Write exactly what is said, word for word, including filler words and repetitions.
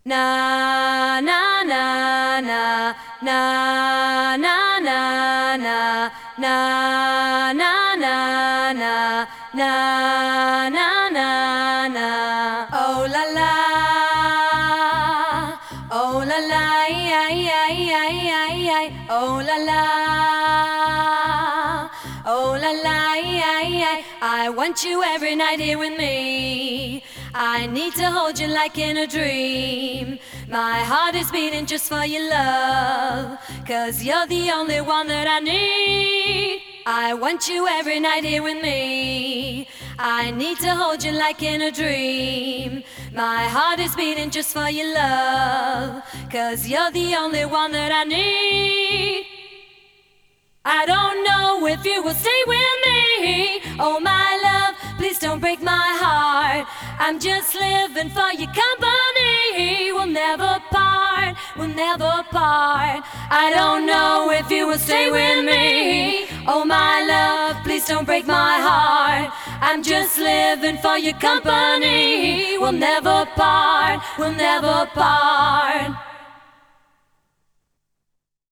Na na na na na na na na na na na na na na na na. Oh la la, oh la la, ay ay ay ay ay. Oh la la, oh la la, ay ay. I want you every night here with me. I need to hold you like in a dream. My heart is beating just for your love, 'cause you're the only one that I need. I want you every night here with me. I need to hold you like in a dream. My heart is beating just for your love, 'cause you're the only one that I need. I don't know if you will stay with me. Oh my love, please don't break my heart. I'm just living for your company. We'll never part, we'll never part. I don't know if you will stay with me. Oh my love, please don't break my heart. I'm just living for your company. We'll never part, we'll never part.